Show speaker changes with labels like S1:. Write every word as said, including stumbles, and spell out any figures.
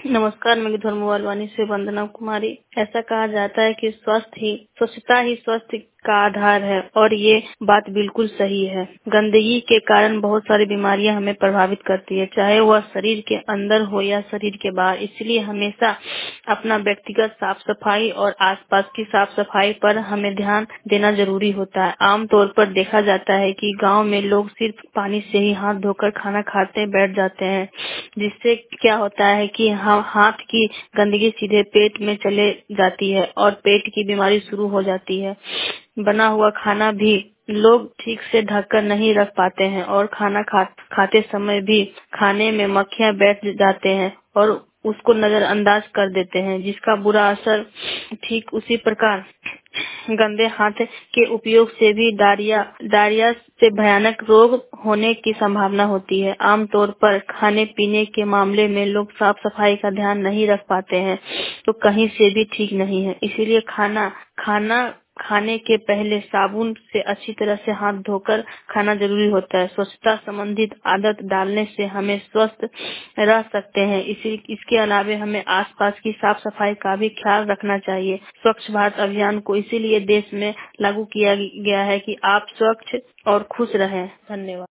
S1: नमस्कार, मैं धर्म वालवानी से वंदना कुमारी। ऐसा कहा जाता है कि स्वस्थ ही स्वच्छता ही स्वास्थ्य का आधार है और ये बात बिल्कुल सही है। गंदगी के कारण बहुत सारी बीमारियां हमें प्रभावित करती है, चाहे वह शरीर के अंदर हो या शरीर के बाहर। इसलिए हमेशा अपना व्यक्तिगत साफ सफाई और आसपास की साफ सफाई पर हमें ध्यान देना जरूरी होता है। आमतौर पर देखा जाता है कि गाँव में लोग सिर्फ पानी से ही हाथ धोकर खाना खाते बैठ जाते हैं, जिससे क्या होता है कि हम हाथ की गंदगी सीधे पेट में चले जाती है और पेट की बीमारी शुरू हो जाती है। बना हुआ खाना भी लोग ठीक से ढककर नहीं रख पाते हैं और खाना खा, खाते समय भी खाने में मक्खियां बैठ जाते हैं और उसको नजरअंदाज कर देते हैं, जिसका बुरा असर ठीक उसी प्रकार गंदे हाथ के उपयोग से भी डायरिया डायरिया से भयानक रोग होने की संभावना होती है। आमतौर पर खाने पीने के मामले में लोग साफ सफाई का ध्यान नहीं रख पाते हैं, तो कहीं से भी ठीक नहीं है। इसीलिए खाना खाना खाने के पहले साबुन से अच्छी तरह से हाथ धोकर खाना जरूरी होता है। स्वच्छता संबंधित आदत डालने से हमें स्वस्थ रह सकते हैं। इसी इसके अलावा हमें आसपास की साफ सफाई का भी ख्याल रखना चाहिए। स्वच्छ भारत अभियान को इसीलिए देश में लागू किया गया है कि आप स्वच्छ और खुश रहें। धन्यवाद।